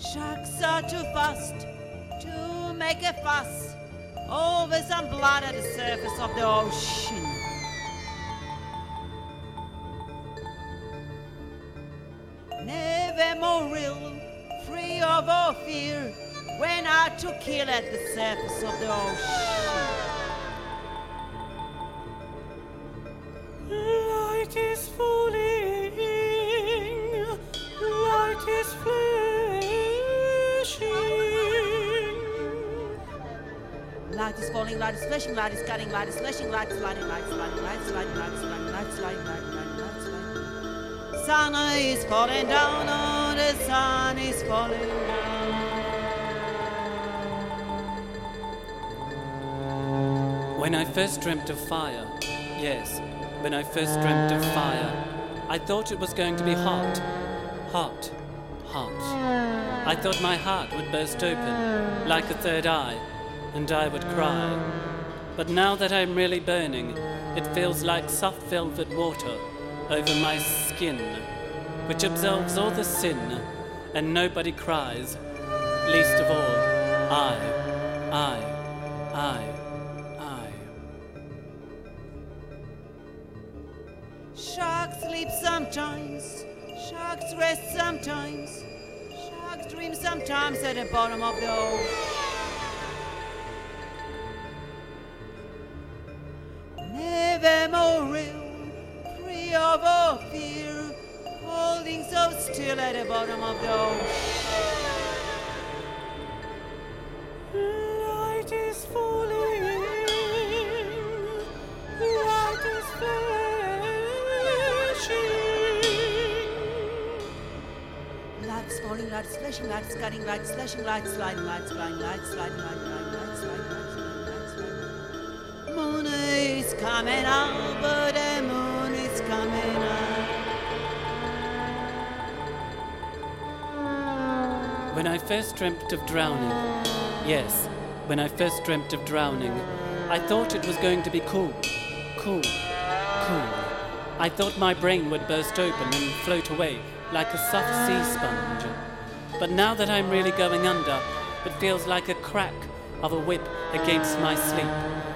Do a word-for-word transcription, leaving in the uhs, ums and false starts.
Sharks are too fast to make a fuss over some blood at the surface of the ocean. Never more real, free of all fear, when out to kill at the surface of the ocean. Light is falling, light is flashing. Light is falling, light is flashing, light is cutting, light is slashing, light is sliding, light is sliding, light is sliding, light is sliding, light is sliding, light is sliding, light is sliding. Sun is falling down, oh, the sun is falling down. When I first dreamt of fire, yes, when I first dreamt of fire, I thought it was going to be hot, hot, hot. I thought my heart would burst open, like a third eye, and I would cry. But now that I'm really burning, it feels like soft velvet water over my skin, which absolves all the sin, and nobody cries, least of all, I, I, I. Sharks sleep sometimes, sharks rest sometimes, sharks dream sometimes at the bottom of the ocean. Never more real, free of all fear, holding so still at the bottom of the ocean. Light is falling, light is flashing. Light is falling, light is flashing, light is cutting, light is slashing, light is sliding, light is sliding, light is sliding, light is sliding, light is sliding, light is sliding, light is sliding. Moon is coming out, but the moon is coming out. When I first dreamt of drowning, yes, when I first dreamt of drowning, I thought it was going to be cool, cool, cool. I thought my brain would burst open and float away like a soft sea sponge. But now that I'm really going under, it feels like a crack of a whip against my sleep,